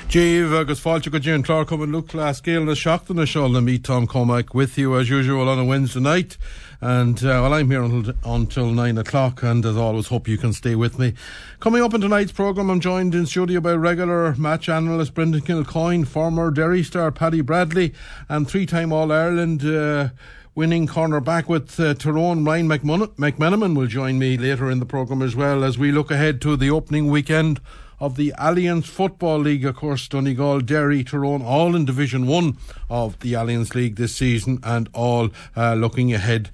Jeeve agus fáilte go dtíon clár cum an luclá scéal na seachtainna seáil na meet Tom Cormack with you as usual on a Wednesday night. And well, I'm here until 9 o'clock, and as always, hope you can stay with me. Coming up in tonight's programme, I'm joined in studio by regular match analyst Brendan Kilcoyne, former Derry star Paddy Bradley, and three-time All-Ireland winning cornerback with Tyrone. Ryan McMenamin will join me later in the programme as well, as we look ahead to the opening weekend of the Alliance Football League. Of course, Donegal, Derry, Tyrone, all in Division 1 of the Alliance League this season, and all looking ahead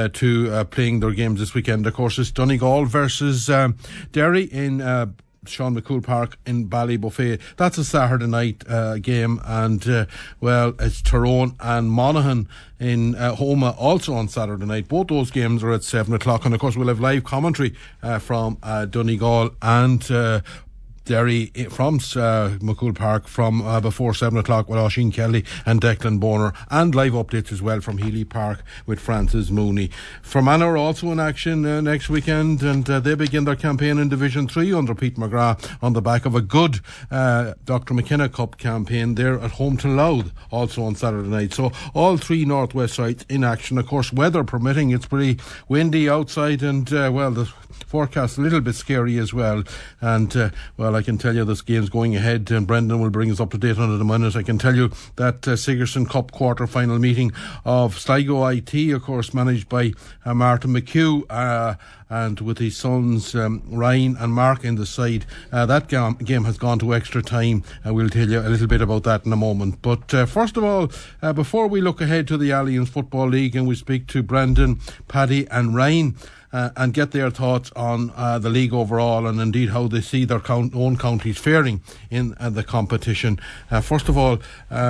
to playing their games this weekend. Of course, it's Donegal versus Derry in Sean McCool Park in Ballybuffet. That's a Saturday night game, and well, it's Tyrone and Monaghan in Homa also on Saturday night. Both those games are at 7 o'clock, and of course we'll have live commentary from Donegal and Derry from McCool Park from before 7 o'clock with Oisin Kelly and Declan Bonner, and live updates as well from Healy Park with Francis Mooney. Fermanagh are also in action next weekend, and they begin their campaign in Division 3 under Pete McGrath on the back of a good Dr. McKenna Cup campaign. They're at home to Louth also on Saturday night. So all three northwest sides in action. Of course, weather permitting, it's pretty windy outside, and well, the forecast a little bit scary as well. And well, I can tell you this game's going ahead, and Brendan will bring us up to date on it in a minute. I can tell you that Sigerson Cup quarter-final meeting of Sligo IT, of course, managed by Martin McHugh, and with his sons Ryan and Mark in the side, that game has gone to extra time, and we'll tell you a little bit about that in a moment. But first of all, before we look ahead to the Alliance Football League and we speak to Brendan, Paddy and Ryan, and get their thoughts on the league overall, and indeed how they see their own counties faring in the competition. First of all,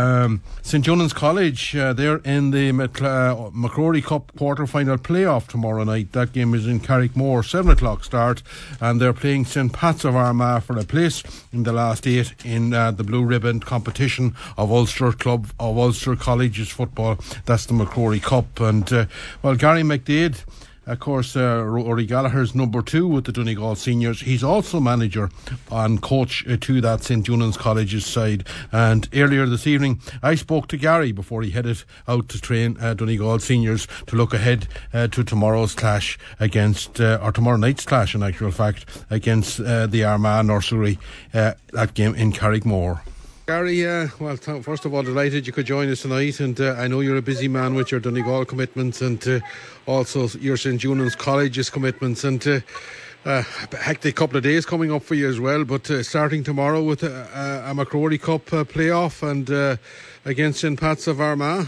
St Jonan's College, they're in the McCrory Cup quarter-final playoff tomorrow night. That game is in Carrickmore, 7 o'clock start, and they're playing St Pat's of Armagh for a place in the last 8 in the Blue Ribbon competition of Ulster Club of Ulster Colleges football. That's the McCrory Cup. And well, Gary McDade, of course, Rory Gallagher's number 2 with the Donegal seniors. He's also manager and coach to that St Jonan's College's side. And earlier this evening, I spoke to Gary before he headed out to train Donegal seniors to look ahead to tomorrow's clash against, or tomorrow night's clash in actual fact, against the Armagh Nursery, that game in Carrickmore. Gary, well, first of all, delighted you could join us tonight, and I know you're a busy man with your Donegal commitments and also your St Jonan's College's commitments, and a hectic couple of days coming up for you as well, but starting tomorrow with a McCrory Cup playoff and against St Pat's of Armagh.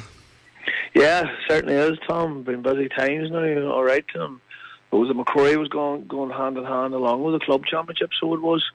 Yeah, certainly is, Tom. Been busy times now, all right. It was the McCrory was going hand in hand along with the club championship, so it was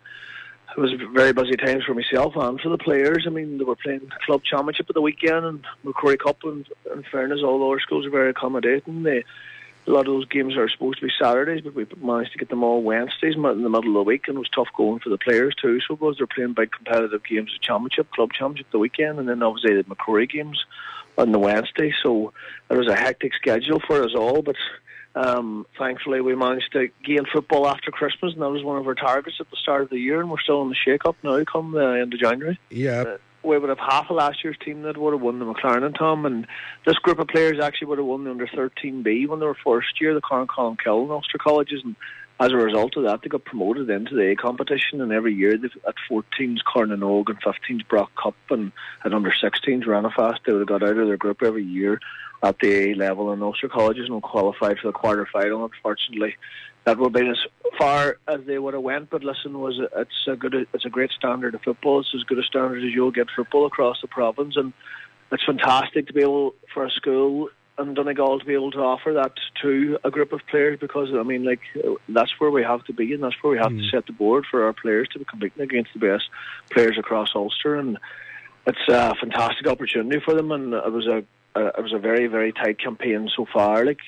very busy times for myself and for the players. I mean, they were playing club championship at the weekend and McCrory Cup, and in fairness, all our schools are very accommodating. A lot of those games are supposed to be Saturdays, but we managed to get them all Wednesdays in the middle of the week, and it was tough going for the players too. So they're playing big competitive games of championship, club championship the weekend, and then obviously the McCrory games on the Wednesday. So it was a hectic schedule for us all, but thankfully we managed to gain football after Christmas, and that was one of our targets at the start of the year, and we're still in the shake-up now come the end of January. Yeah. We would have half of last year's team that would have won the McLaren, Tom, and this group of players actually would have won the under-13B when they were first year, the Corncolm and Ulster Colleges, and as a result of that they got promoted into the A competition, and every year at 14's Cornanog and 15's Brock Cup, and at under-16's Ranafast they would have got out of their group every year at the A level in Ulster Colleges and qualified for the quarter final. Unfortunately, that would have been as far as they would have went. But listen, it's a great standard of football. It's as good a standard as you'll get football across the province, and it's fantastic to be able for a school in Donegal to be able to offer that to a group of players, because I mean, like, that's where we have to be, and that's where we have to set the board for our players to be competing against the best players across Ulster, and it's a fantastic opportunity for them. And it was a very, very tight campaign so far. Like,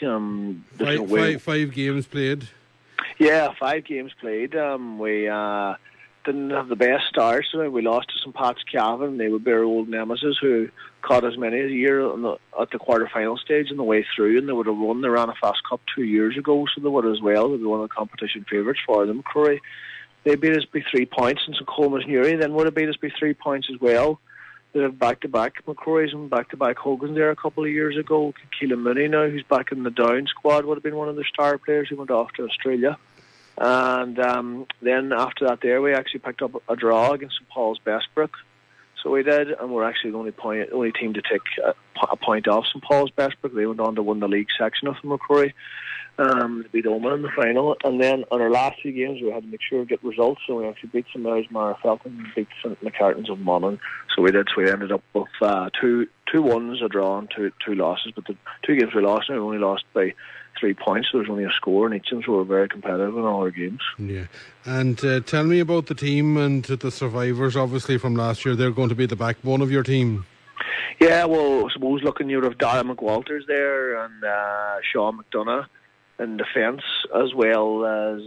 five games played. Yeah, 5 games played. We didn't have the best start, so we lost to St Pat's Cavan. They would be our old nemesis, who caught as many as a year at the quarter-final stage on the way through, and they would have won the Ranafast Cup 2 years ago, so they would as well. They were one of the competition favourites for them, McCrory. They beat us by 3 points, and St Colman's Newry then would have beat us by 3 points as well. They have back-to-back McCrory's and back-to-back Hogan's there a couple of years ago. Keelan Mooney now, who's back in the Down squad, would have been one of their star players who went off to Australia. And then after that there, we actually picked up a draw against St Paul's Bestbrook. So we did, and we're actually the only team to take a point off St Paul's Bestbrook. They went on to win the league section of the McCrory. They beat Omagh in the final. And then on our last 2 games, we had to make sure to get results. So we actually beat St Mary's Marafelton and beat St McCartans of Monaghan. So we did. So we ended up with two wins, a draw, and two losses. But the 2 games we lost, we only lost by 3 points. So there was only a score in each of them, so we were very competitive in all our games. Yeah. And tell me about the team and the survivors, obviously, from last year. They're going to be the backbone of your team. Yeah, well, I suppose looking, you would have Darragh McWalters there and Sean McDonough in defence, as well as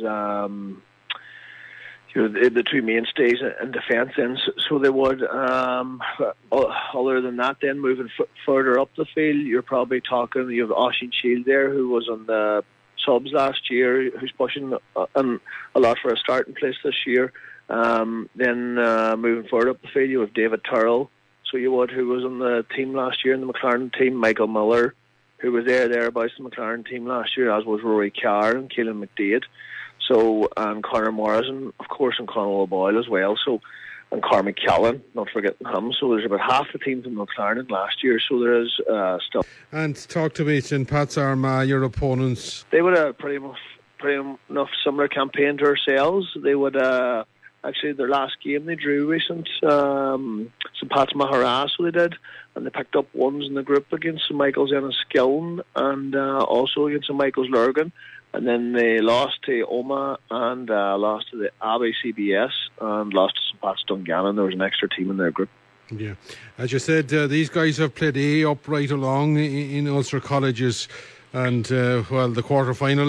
the 2 mainstays in defence. And so they would. Other than that, then moving further up the field, you're probably talking. You have Oisin Shield there, who was on the subs last year, who's pushing a lot for a starting place this year. Then moving further up the field, you have David Turrell. So you would, who was on the team last year in the McLaren team, Michael Miller, who was thereabouts in the McLaren team last year, as was Rory Carr and Keelan McDade. So, and Conor Morrison, of course, and Conor O'Boyle as well. So, and Cormac Callan, not forgetting him. So there's about half the team from McLaren last year. So there is stuff. And talk to me, St Pat's Armagh, your opponents. They would have pretty enough similar campaign to ourselves. They would actually their last game they drew recent St Pat's Maharas, so they did, and they picked up ones in the group against St Michael's Enniskillen and also against St Michael's Lurgan, and then they lost to Omagh and lost to the Abbey CBS and lost to St Pat's Dungannon. There was an extra team in their group. Yeah, as you said, these guys have played A up right along in Ulster colleges. And the quarter final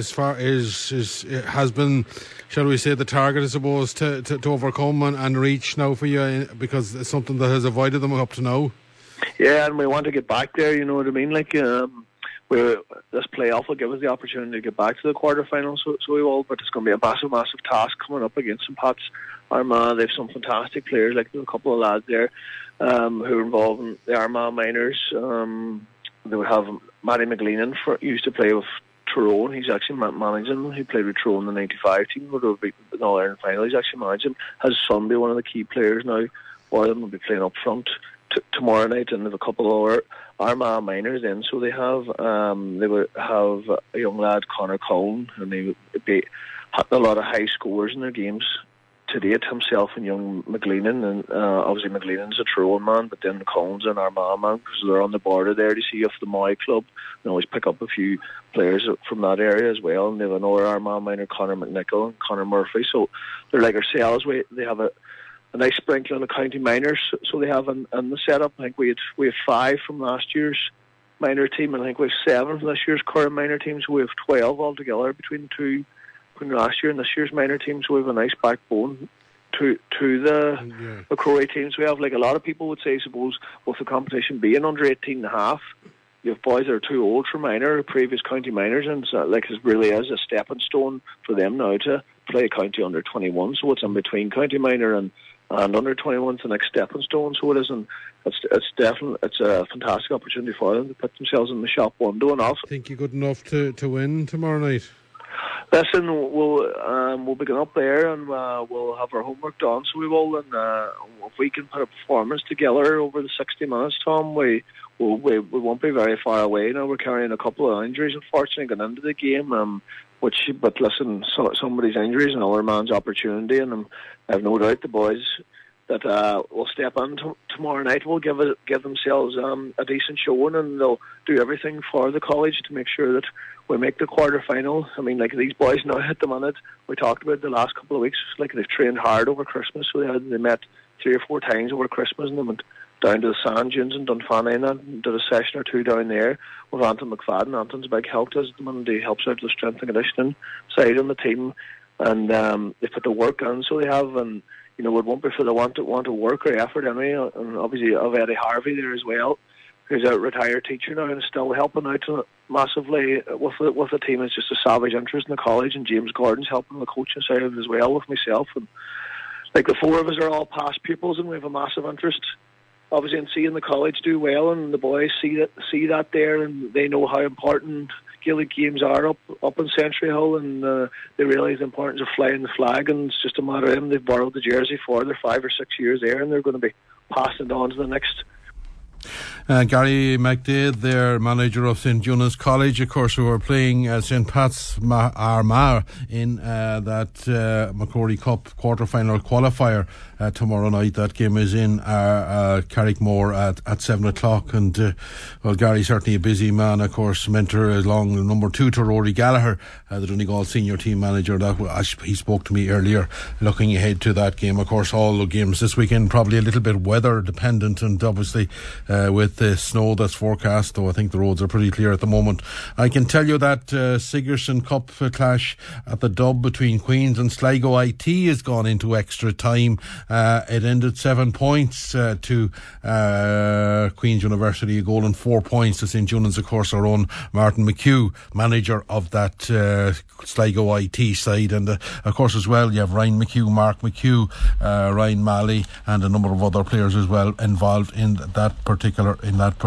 has been, shall we say, the target, I suppose, to overcome and reach now for you, because it's something that has avoided them up to now. Yeah, and we want to get back there. You know what I mean? Like this playoff will give us the opportunity to get back to the quarter final. So we will, but it's going to be a massive task coming up against St Pat's Armagh. They have some fantastic players, like a couple of lads there who are involved in the Armagh minors. They would have Matty McLean used to play with Tyrone. He's actually managing. He played with Tyrone in the 95 team. Would have beaten the All-Ireland final. He's actually managing. Has his son be one of the key players now. One of them will be playing up front tomorrow night, and they have a couple of Armagh minors in. So they would have a young lad, Conor Cohn, and they would be having a lot of high scores in their games to date, himself and young McLeanan, and obviously McLeanan's a Tyrone man, but then Cohn's an Armagh man, because they're on the border there to see if the Moy club and always pick up a few players from that area as well. And they have another Armagh minor, Conor McNichol and Conor Murphy, so they're like ourselves. They have a nice sprinkling of county minors, so they have in the setup. I think we have 5 from last year's minor team, and I think we have 7 from this year's current minor team, so we have 12 altogether between last year and this year's minor team. So we have a nice backbone to the McCrory teams. We have, like a lot of people would say, suppose, with the competition being under 18.5, you have boys that are too old for minor, previous county minors, and so, like, it really is a stepping stone for them now to play county under 21. So it's in between county minor and under 21, it's the next stepping stone. So it is, and it's a fantastic opportunity for them to put themselves in the shop window and off. Think you're good enough to win tomorrow night? Listen, we'll begin up there, and we'll have our homework done. So we will, and if we can put a performance together over the 60 minutes, Tom, we won't be very far away. Now we're carrying a couple of injuries, unfortunately, going into the game. But listen, somebody's injuries and another man's opportunity, and I have no doubt the boys that will step in tomorrow night will give themselves a decent showing, and they'll do everything for the college to make sure that we make the quarter final. I mean, like, these boys now at the minute, we talked about the last couple of weeks, like, they've trained hard over Christmas, so they met 3 or 4 times over Christmas, and they went down to the sand dunes in Dunfanny and did a session or 2 down there with Anton McFadden. Anton's a big help to us at the minute. He helps out the strength and conditioning side on the team, and they put the work on, so they have, and you know, it won't be for the want to work or effort anyway. And obviously of Eddie Harvey there as well, who's a retired teacher now and is still helping out massively with the team. It's just a savage interest in the college, and James Gordon's helping the coaching side of it as well with myself. And like the four of us are all past pupils, and we have a massive interest, obviously, in seeing the college do well, and the boys see that there, and they know how important Gaelic games are up in Century Hill, and they realise the importance of flying the flag, and it's just a matter of them. They've borrowed the jersey for their 5 or 6 years there, and they're going to be passing it on to the next. Gary McDaid, their manager of St. John's College, of course, who are playing St. Pat's Armagh in that Macrory Cup quarter-final qualifier tomorrow night. That game is in Carrickmore at 7 o'clock. And, well, Gary's certainly a busy man, of course, mentor along number 2 to Rory Gallagher, the Donegal senior team manager. He spoke to me earlier, looking ahead to that game. Of course, all the games this weekend probably a little bit weather dependent, and obviously with the snow that's forecast, though I think the roads are pretty clear at the moment. I can tell you that Sigerson Cup clash at the Dub between Queens and Sligo IT has gone into extra time. It ended 7 points to Queen's University, a goal and 4 points to St. John's. Of course, our own Martin McHugh, manager of that Sligo IT side, and of course as well you have Ryan McHugh, Mark McHugh, Ryan Malley, and a number of other players as well involved in that particular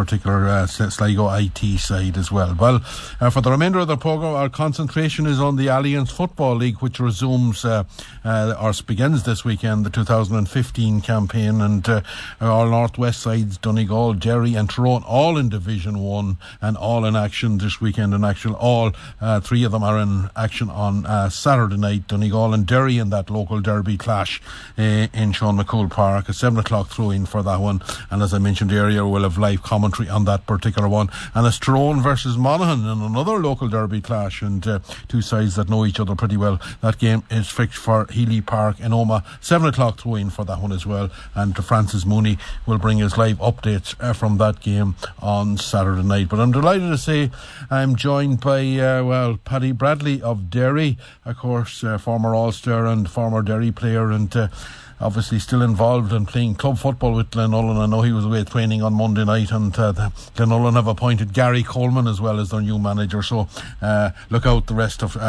Sligo IT side as well. Well, for the remainder of the programme, our concentration is on the Alliance Football League, which resumes or begins this weekend, the 2015 campaign, and our northwest sides, Donegal, Derry and Tyrone, all in Division 1 and all in action this weekend. In action, all 3 of them are in action on Saturday night. Donegal and Derry in that local derby clash in Sean McCool Park, a 7 o'clock throw-in for that one. And as I mentioned earlier, we'll have live commentary on that particular one. And it's Tyrone versus Monaghan in another local derby clash, and 2 sides that know each other pretty well. That game is fixed for Healy Park in Omagh, 7 o'clock throw-in for that one as well. And Francis Mooney will bring us live updates from that game on Saturday night. But I'm delighted to say I'm joined by Paddy Bradley of Derry, of course, former All-Star and former Derry player, and obviously still involved in playing club football with Glenullen. I know he was away training on Monday night, and Glenullen have appointed Gary Coleman as well as their new manager. So look out the rest of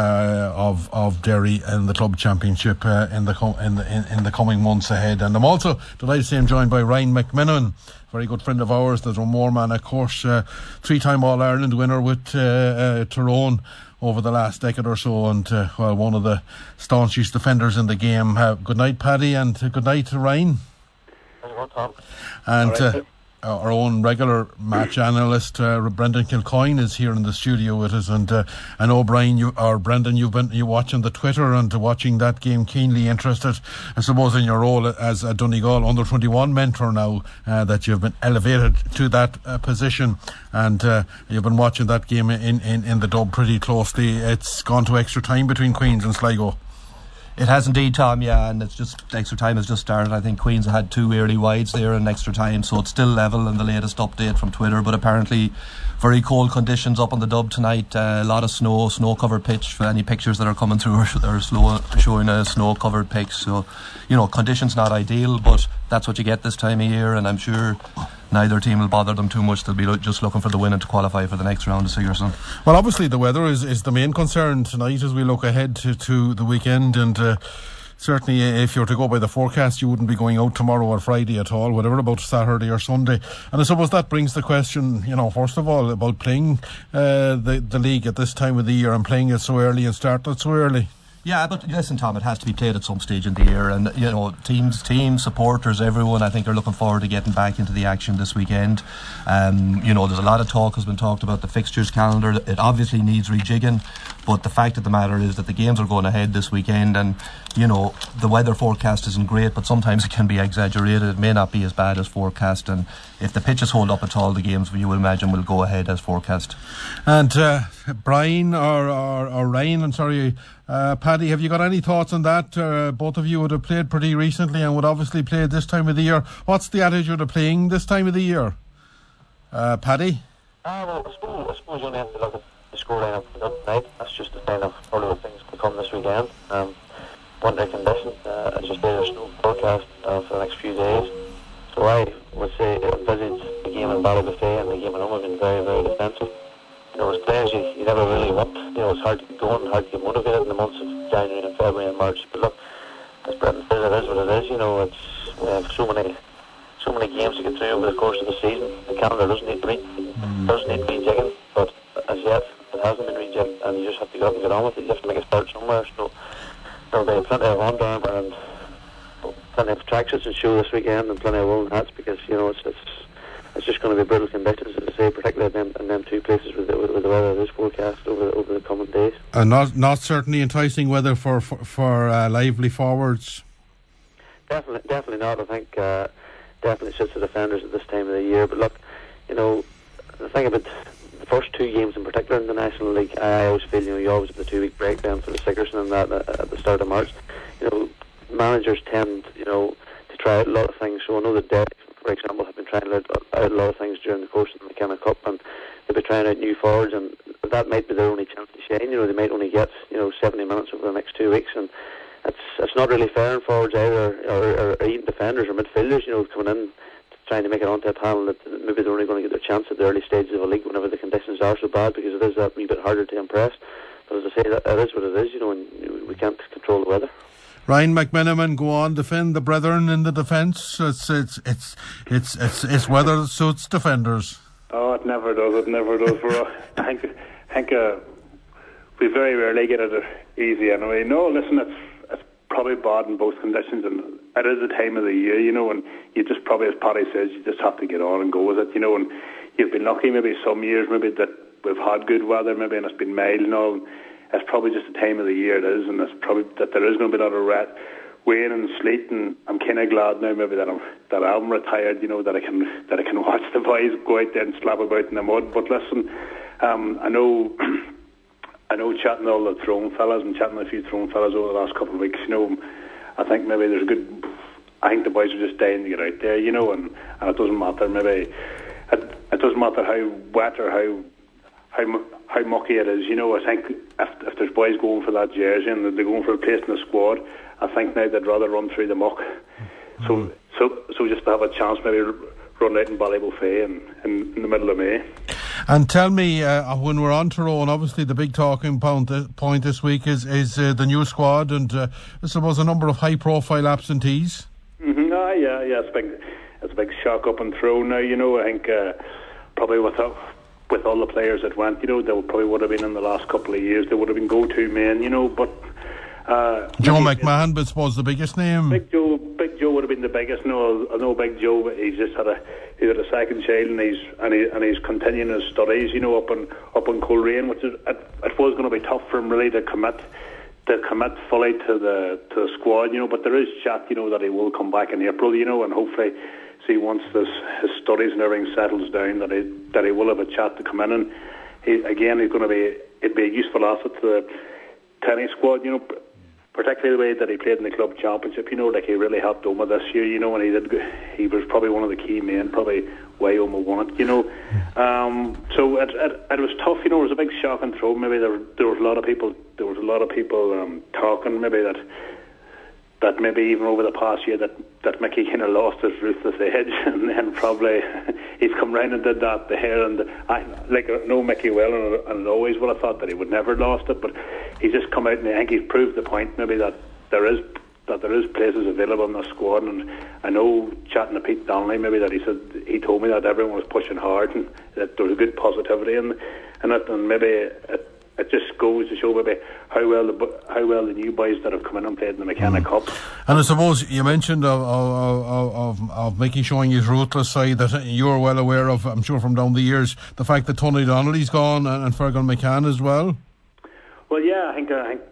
Derry in the club championship in the coming months ahead. And I'm also delighted to say I'm joined by Ryan McMenamin, very good friend of ours, the Dromore man, of course, 3-time All-Ireland winner with Tyrone over the last decade or so, and one of the staunchest defenders in the game. Good night, Paddy, and good night to Ryan. Hello, Tom. And our own regular match analyst, Brendan Kilcoyne, is here in the studio with us. And I know, Brendan, you've been watching the Twitter and watching that game, keenly interested, I suppose, in your role as a Donegal under-21 mentor now, that you've been elevated to that position, and you've been watching that game in the Dub pretty closely. It's gone to extra time between Queens and Sligo. It has indeed, Tom, yeah, and it's just extra time has just started. I think Queens had 2 early wides there in extra time, so it's still level in the latest update from Twitter, but apparently very cold conditions up on the Dub tonight. A lot of snow-covered pitch. For any pictures that are coming through are showing a snow-covered pitch, so conditions not ideal, but that's what you get this time of year, and I'm sure neither team will bother them too much. They'll be just looking for the win and to qualify for the next round of Sigerson. Well, obviously the weather is the main concern tonight as we look ahead to the weekend, and certainly if you're to go by the forecast, you wouldn't be going out tomorrow or Friday at all, whatever about Saturday or Sunday. And I suppose that brings the question, first of all, about playing the league at this time of the year and playing it so early and starting it so early. Yeah, but listen, Tom, it has to be played at some stage in the year, and teams, supporters, everyone, I think, are looking forward to getting back into the action this weekend. There's a lot of talk has been talked about the fixtures calendar. It obviously needs rejigging, but the fact of the matter is that the games are going ahead this weekend, and the weather forecast isn't great, but sometimes it can be exaggerated. It may not be as bad as forecast, and if the pitches hold up at all, the games, you will imagine, will go ahead as forecast. And Brian or Ryan, I'm sorry, Paddy, have you got any thoughts on that? Both of you would have played pretty recently and would obviously play this time of the year. What's the attitude of playing this time of the year? Paddy? Well, I suppose you only have to look at the scoreline of tonight. That's just the sign of all of the things to come this weekend. Winter conditions, as you say, there's no forecast for the next few days. So I would say envisage the game in Ballybuffet and the game at home have been very, very defensive. You know, as players, you never really want. You know, it's hard to get going, hard to get motivated in the months of January and February and March. But look, as Brendan says, it is what it is. You know, we have so many games to get through over the course of the season. The calendar doesn't need rejigging, but as yet it hasn't been rejigged, and you just have to get up and get on with it. You have to make a start somewhere. So there'll be plenty of Under Armour and plenty of tracksuits to show this weekend, and plenty of woolen hats, because you know it's just going to be brutal conditions, as I say, particularly in them two places with the weather that is forecast over the coming days. And not certainly enticing weather for lively forwards. Definitely not. I think definitely suits the defenders at this time of the year. But look, you know, the thing about the first two games in particular in the National League, I always feel, you know, you always have the 2 week break then for the Sickerson and that at the start of March. You know, managers tend, you know, to try out a lot of things. So I know that Derek, for example, have been trying out a lot of things during the course of the McKenna Cup, and they'll be trying out new forwards, and that might be their only chance to shine. You know, they might only get, you know, 70 minutes over the next 2 weeks, and it's not really fair on forwards either, or even defenders or midfielders, you know, coming in trying to make it onto a panel that maybe they're only going to get their chance at the early stages of a league whenever the conditions are so bad, because it is that wee bit harder to impress. But as I say, that is what it is, you know, and we can't control the weather. Ryan McMenamin, go on, defend the brethren in the defence. It's weather that suits defenders. Oh, it never does. I think we very rarely get it easy anyway. No, listen, it's probably bad in both conditions, and it is the time of the year, you know, and you just probably, as Paddy says, you just have to get on and go with it, you know. And you've been lucky maybe some years maybe that we've had good weather maybe, and it's been mild and all. It's probably just the time of the year it is, and it's probably that there is going to be a lot of rain and sleet, and I'm kind of glad now maybe that I'm retired, you know, that I can watch the boys go out there and slap about in the mud. But listen, I know chatting to all the Throne fellas and chatting to a few Throne fellas over the last couple of weeks, you know, I think maybe I think the boys are just dying to get out there, you know, and it doesn't matter maybe it doesn't matter how wet or how mucky it is, you know. I think if there's boys going for that jersey and they're going for a place in the squad, I think now they'd rather run through the muck. So just to have a chance, maybe run out in Ballybuffet in the middle of May. And tell me, when we're on Tyrone, obviously the big talking point this week is the new squad, and I suppose a number of high-profile absentees. Mm-hmm. Yeah, it's a big shock up in Tyrone now. You know, I think probably with all the players that went, you know, they probably would have been in the last couple of years. They would have been go-to men, you know, but Joe McMahon, but I suppose the biggest name. Big Joe would have been the biggest. No, I know Big Joe. He's just had a second child, and he's continuing his studies, you know, up in Coleraine, which is it was going to be tough for him really to commit fully to the squad, you know. But there is chat, you know, that he will come back in April, you know, and hopefully, see once his studies and everything settles down, that he will have a chat to come in, and it'd be a useful asset to the tennis squad, you know. Particularly the way that he played in the club championship, you know, like he really helped Omagh this year, you know, and he was probably one of the key men, probably why Omagh won it, you know. So it was tough, you know. It was a big shock and throw. Maybe there was a lot of people talking maybe that maybe even over the past year that Mickey kind of lost his ruthless edge, and then probably he's come round and did that there. And I know Mickey well, and always would have thought that he would never lost it, but he's just come out and I think he's proved the point maybe that there is places available in the squad. And I know chatting to Pete Donnelly maybe that he told me that everyone was pushing hard and that there was a good positivity in it, and maybe it just goes to show maybe how well the new boys that have come in and played in the McKenna Cup. And I suppose you mentioned of Mickey showing his ruthless side that you're well aware of, I'm sure from down the years, the fact that Tony Donnelly's gone and Fergal McCann as well. Well, yeah, I think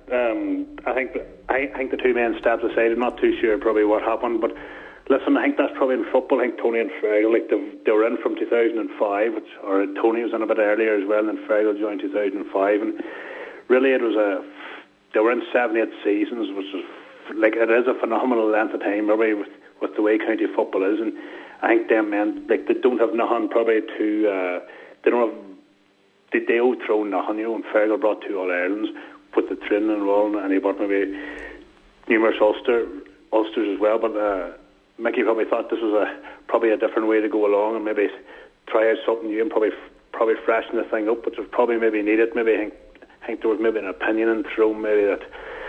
the two men stepped aside. I'm not too sure probably what happened, but listen, I think that's probably in football. I think Tony and Fergal, they were in from 2005, or Tony was in a bit earlier as well, and Fergal joined 2005, and really they were in 7-8 seasons, which is it is a phenomenal length of time, probably with the way county football is, and I think them men they don't have nothing probably to they don't have. They owe Throne nothing, you know, and Fergal brought 2 All-Irelands with the training and all, and he brought maybe numerous Ulsters as well, but Mickey probably thought this was probably a different way to go along, and maybe try out something new and probably freshen the thing up, which was probably maybe needed. Maybe I think there was maybe an opinion in Tyrone maybe that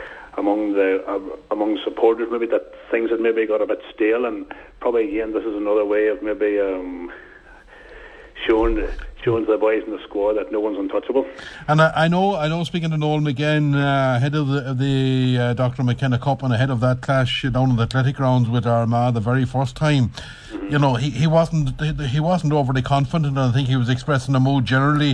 among supporters maybe that things had maybe got a bit stale, and probably again this is another way of maybe showing to the boys in the squad that no one's untouchable. And I know. Speaking to Noel McGann, ahead of the Dr. McKenna Cup and ahead of that clash down in the Athletic Grounds with Armagh the very first time, you know, he wasn't overly confident, and I think he was expressing a mood generally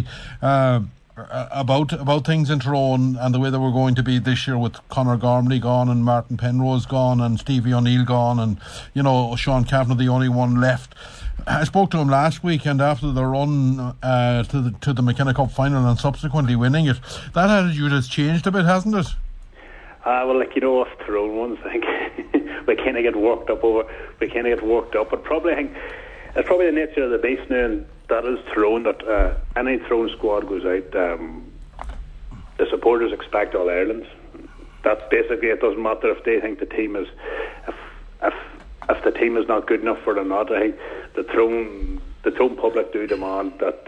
about things in Tyrone and the way they were going to be this year, with Conor Gormley gone and Martin Penrose gone and Stevie O'Neill gone, and you know, Sean Kavanagh the only one left. I spoke to him last week, and after the run to the McKenna Cup final and subsequently winning it, that attitude has changed a bit, hasn't it? Well, like, you know, us Tyrone ones, I think we kind of get worked up, but probably I think it's probably the nature of the beast now, and that is Tyrone, that any Tyrone squad goes out, the supporters expect All Ireland. That's basically, it doesn't matter if they think the team is if the team is not good enough for it or not. I think the Tyrone public do demand that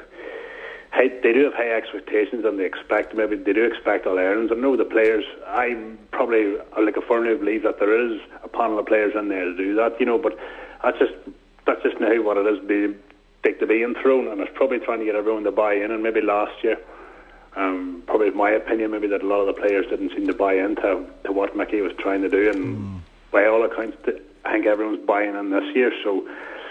they do have high expectations, and they do expect All Irelands. I know the players, I firmly believe that there is a panel of players in there to do that, you know, but that's just now what it is to be in Tyrone, and it's probably trying to get everyone to buy in. And maybe last year, probably my opinion, maybe that a lot of the players didn't seem to buy into what Mickey was trying to do, and by all accounts I think everyone's buying in this year. So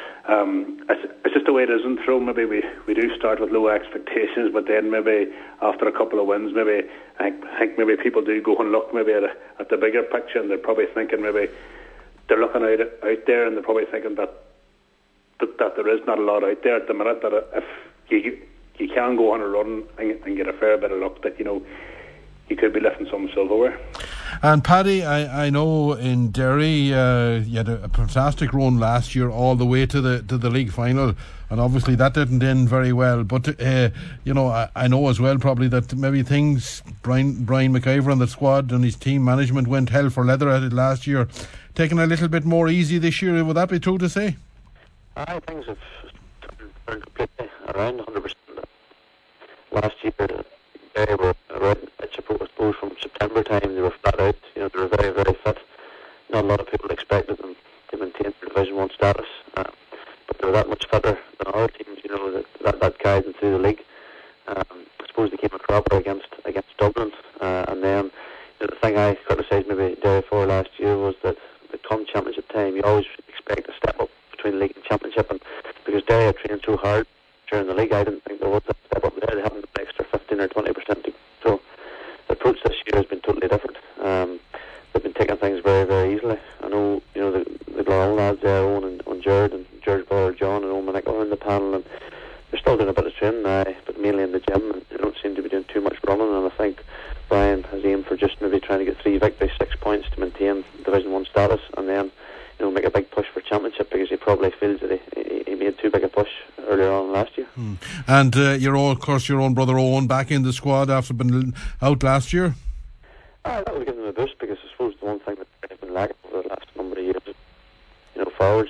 it's just the way it is in Tyrone. Maybe we do start with low expectations, but then maybe after a couple of wins, maybe I think maybe people do go and look maybe at the bigger picture, and they're probably thinking, maybe they're looking out there, and they're probably thinking that there is not a lot out there at the minute, that if you can go on a run and get a fair bit of luck, that, you know, you could be lifting some silverware. And Paddy, I know in Derry you had a fantastic run last year all the way to the league final, and obviously that didn't end very well, but you know, I know as well probably that maybe things, Brian McIver and the squad and his team management went hell for leather at it last year, taking a little bit more easy this year. Would that be true to say? Things have turned completely around 100%. Last year they were around, I suppose from September time they were flat out. You know, they were very, very fit. Not a lot of people expected them to maintain their Division 1 status, but they were that much fitter than other teams, you know, that carried them through the league. I suppose they came a cropper against Dublin, and then, you know, the thing I criticised maybe Derry for last year was that the come championship time you always expect a step up between league and championship, and because Derry had trained so hard during the league, I didn't think there was a step up there. They haven't an extra 15 or 20%. So the approach this year has been totally different. They've been taking things very, very easily. I know, you know, the Glenelg lads there, Owen and Jared Bauer, John and Owen Manickle are in the panel, and they're still doing a bit of training now, but mainly in the gym, and they don't seem to be doing too much running. And I think Brian has aimed for just maybe trying to get 3 victories, 6 points to maintain Division 1 status, and then, you know, make a big push for championship, because he probably feels that he made too big a push earlier on last year. And your own brother Owen back in the squad after being out last year. That would give them a boost, because I suppose the one thing that they've been lacking over the last number of years is, you know, forwards.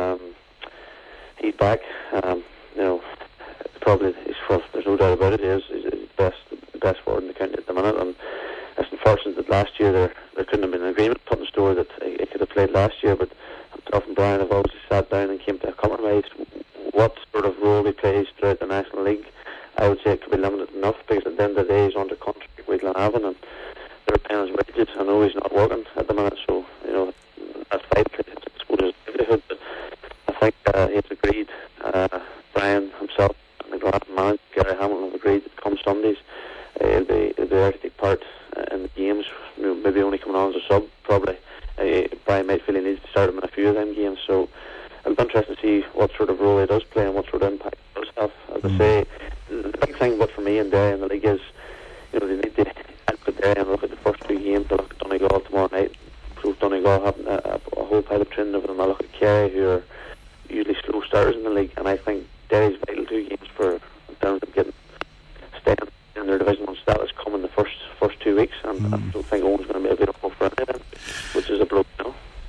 He's back. You know, probably there's no doubt about it. He's the best forward in the county at the minute, and it's unfortunate that last year there couldn't have been an agreement put in store that he could have played last year, but myself and Brian have always sat down and came to a compromise. What sort of role he plays throughout the National League, I would say it could be limited enough, because at the end of the day he's under contract with Glenavon, and they're paying his wages. I know he's not working at the minute, so, you know, that's vital to his livelihood, but I think he's agreed, Brian himself and the Glenavon manager, Gary Hamilton, have agreed that come Sundays he'll be there to take part in the games, you know, maybe only coming on as a sub, probably. Brian might feel he needs to start him in a few of them games, so it'll be interesting to see what sort of role he does play and what sort of impact he does have. As I say, the big thing but for me and Derry in the league is, you know, they need to look at Derry and look at the first 2 games. They look at Donegal tomorrow night. Prove Donegal having a whole pile of training over them. I look at Kerry, who are usually slow starters in the league, and I think Derry's vital 2 games for in terms of staying in their Division 1 status coming the first 2 weeks, and I don't think Owen's going to be available for any of them, which is a blow, you know.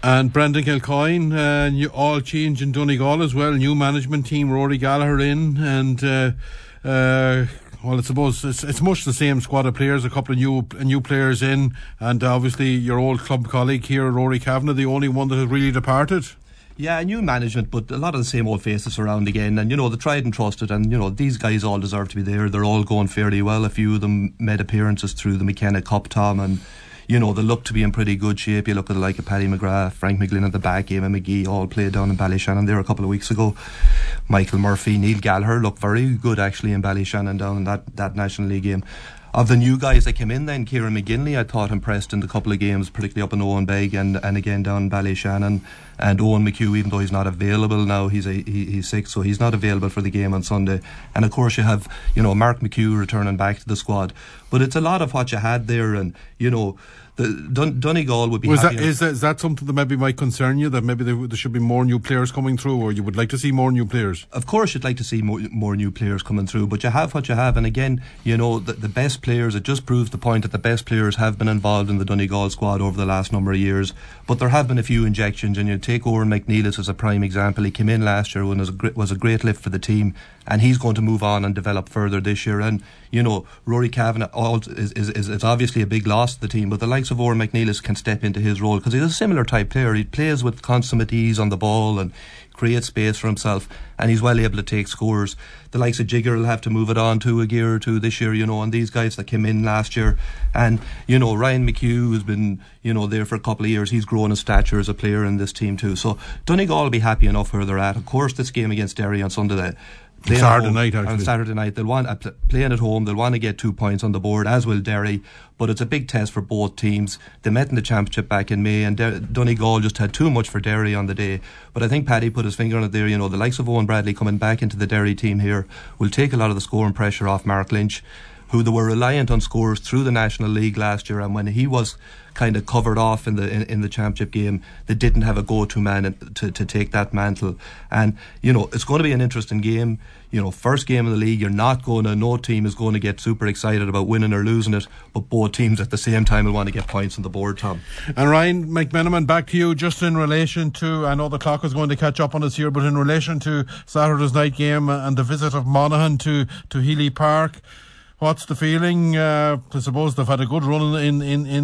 And Brendan Kilcoyne, all change in Donegal as well. New management team, Rory Gallagher in, and well, I suppose it's much the same squad of players. A couple of new players in, and obviously your old club colleague here, Rory Kavanagh, the only one that has really departed. Yeah, new management, but a lot of the same old faces around again. And, the tried and trusted. And, these guys all deserve to be there. They're all going fairly well. A few of them made appearances through the McKenna Cup, Tom. And, they look to be in pretty good shape. You look at the like of Paddy McGrath, Frank McGlynn at the back, Eamon McGee, all played down in Ballyshannon there a couple of weeks ago. Michael Murphy, Neil Gallagher looked very good actually in Ballyshannon down in that National League game. Of the new guys that came in then, Kieran McGinley I thought impressed in the couple of games, particularly up in Owenbeg and again down in Ballyshannon. And Owen McHugh, even though he's not available now, he's sick, so he's not available for the game on Sunday. And of course you have Mark McHugh returning back to the squad. But it's a lot of what you had there, and Donegal would be happy. Is that something that maybe might concern you, that maybe there should be more new players coming through, or you would like to see more new players? Of course you'd like to see more new players coming through, but you have what you have. And again, the best players, it just proves the point that the best players have been involved in the Donegal squad over the last number of years. But there have been a few injections, and you take Oren McNeilis as a prime example. He came in last year when was a great lift for the team, and he's going to move on and develop further this year. And Rory Kavanagh is obviously a big loss to the team, but the likes of Oren McNeilis can step into his role because he's a similar type player. He plays with consummate ease on the ball and creates space for himself, and he's well able to take scores. The likes of Jigger will have to move it on to a gear or two this year, and these guys that came in last year, and Ryan McHugh has been there for a couple of years. He's grown in stature as a player in this team too. So Donegal will be happy enough where they're at. Of course, this game against Derry on Sunday, Saturday night, on Saturday night, they'll want playing at home. They'll want to get 2 points on the board, as will Derry. But it's a big test for both teams. They met in the championship back in May, and Donegal just had too much for Derry on the day. But I think Paddy put his finger on it there. The likes of Owen Bradley coming back into the Derry team here will take a lot of the scoring pressure off Mark Lynch, who they were reliant on scores through the National League last year, and when he was kind of covered off in the championship game, they didn't have a go-to man to take that mantle. And it's going to be an interesting game. First game of the league, no team is going to get super excited about winning or losing it, but both teams at the same time will want to get points on the board, Tom. And Ryan McMenamin, back to you, just in relation to, I know the clock is going to catch up on us here, but in relation to Saturday's night game and the visit of Monaghan to Healy Park, what's the feeling? I suppose they've had a good run in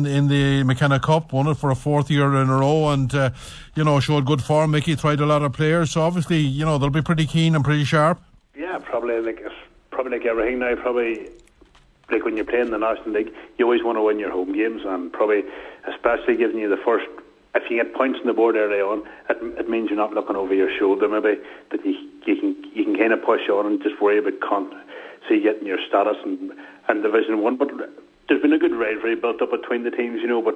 the McKenna Cup, won it for a fourth year in a row, and showed good form. Mickey tried a lot of players, so obviously they'll be pretty keen and pretty sharp. Yeah, probably like everything now. Probably like when you're playing the National League, you always want to win your home games, and probably especially giving you the first. If you get points on the board early on, it means you're not looking over your shoulder. Maybe that you can kind of push on and just worry about see getting your status and Division 1. But there's been a good rivalry built up between the teams, but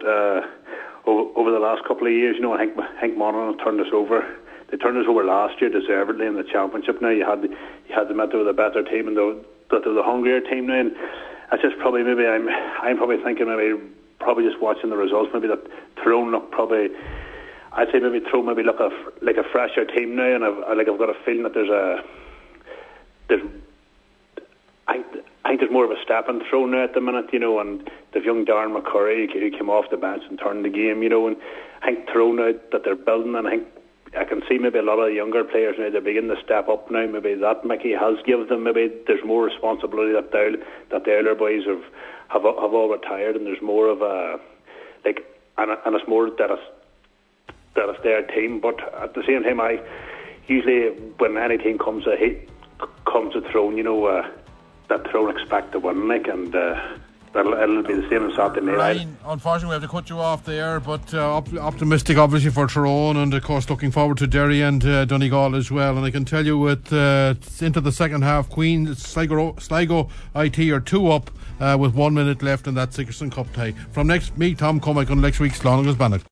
over the last couple of years, I think Monaghan turned us over. They turned us over last year deservedly in the championship. Now you had the Met with a better team, and that they're the hungrier team now. And it's just probably maybe I'm probably thinking probably just watching the results. Maybe that Tyrone look probably. I'd say maybe Tyrone maybe look like a fresher team now, and I've got a feeling that I think there's more of a step and throw now at the minute, and the young Darren McCurry who came off the bench and turned the game, and I think throw now that they're building, and I think I can see maybe a lot of the younger players now, they're beginning to step up now. Maybe that Mickey has given them, maybe there's more responsibility that the elder boys have all retired, and there's more of a and it's more that it's their team. But at the same time, I usually when any team comes to Tyrone, that Tyrone expect to win, and it'll be the same on Saturday night. Ryan, unfortunately we have to cut you off there, but optimistic obviously for Tyrone, and of course looking forward to Derry and Donegal as well. And I can tell you with into the second half, Sligo IT are 2 up with 1 minute left in that Sigerson Cup tie. From me, Tom Cormack, on next week's Clonagles Bannock.